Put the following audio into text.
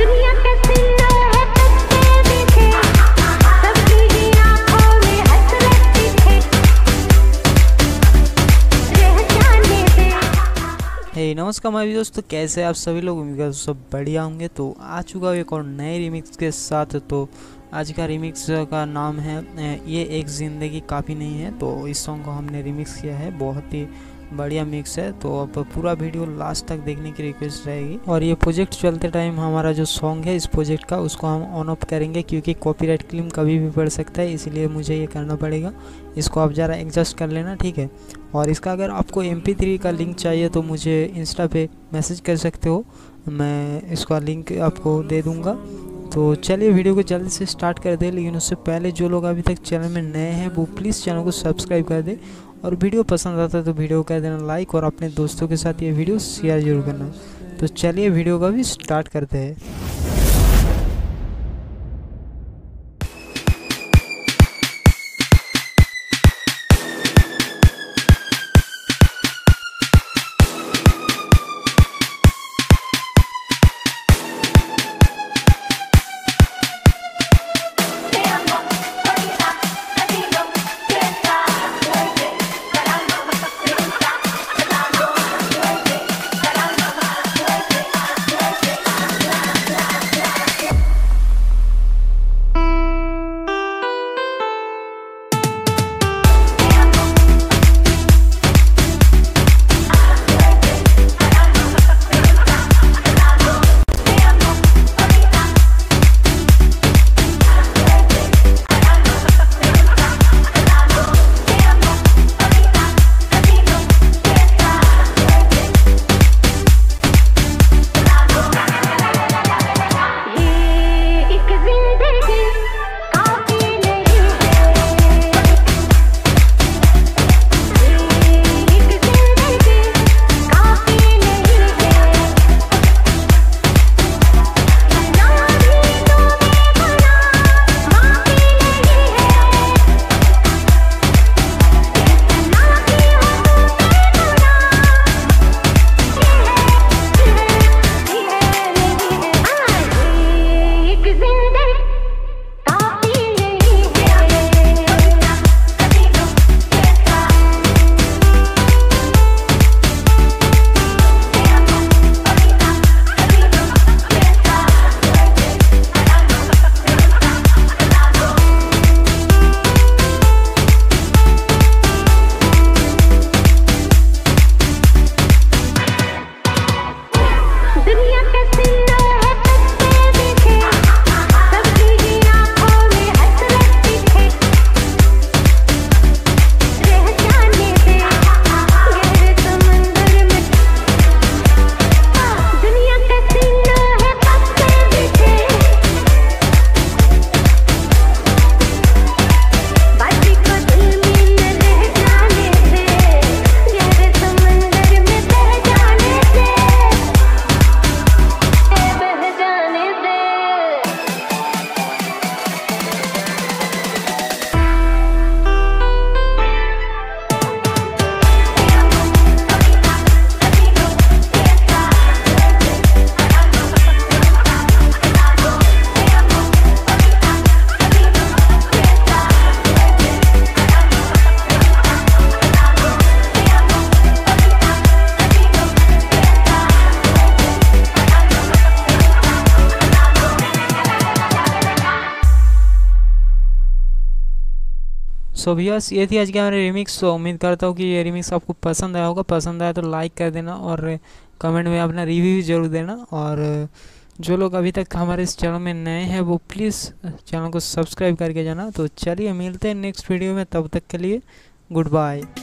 दुनिया कैसी है कच्चे दिखे, सबकी ही आँखों में हसरत दिखे, रह जाने दे। हे नमस्कार मेरे दोस्तों, कैसे आप सभी लोग? उम्मीद करता हूं सब बढ़िया होंगे। तो आ चुका हूँ एक और नए रिमिक्स के साथ। तो आज का रिमिक्स का नाम है ये एक ज़िंदगी काफ़ी नहीं है। तो इस सॉन्ग को हमने रिमिक्स किया है, बहुत ही बढ़िया मिक्स है। तो अब पूरा वीडियो लास्ट तक देखने की रिक्वेस्ट रहेगी। और ये प्रोजेक्ट चलते टाइम हमारा जो सॉन्ग है इस प्रोजेक्ट का, उसको हम ऑन ऑफ करेंगे क्योंकि कॉपीराइट क्लेम कभी भी पड़ सकता है, इसलिए मुझे ये करना पड़ेगा। इसको आप ज़रा एडजस्ट कर लेना, ठीक है। और इसका अगर आपको MP3 का लिंक चाहिए तो मुझे इंस्टा पे मैसेज कर सकते हो, मैं इसका लिंक आपको दे दूँगा। तो चलिए वीडियो को जल्दी से स्टार्ट कर दे। लेकिन उससे पहले जो लोग अभी तक चैनल में नए हैं वो प्लीज़ चैनल को सब्सक्राइब कर दे, और वीडियो पसंद आता है तो वीडियो को कर देना लाइक, और अपने दोस्तों के साथ ये वीडियो शेयर जरूर करना। तो चलिए वीडियो का भी स्टार्ट करते हैं। सो व्यूअर्स, ये थी आज के हमारे रिमिक्स। तो उम्मीद करता हूँ कि ये रिमिक्स आपको पसंद आया होगा। पसंद आया तो लाइक कर देना, और कमेंट में अपना रिव्यू भी ज़रूर देना। और जो लोग अभी तक हमारे इस चैनल में नए हैं वो प्लीज़ चैनल को सब्सक्राइब करके जाना। तो चलिए मिलते हैं नेक्स्ट वीडियो में, तब तक के लिए गुड बाय।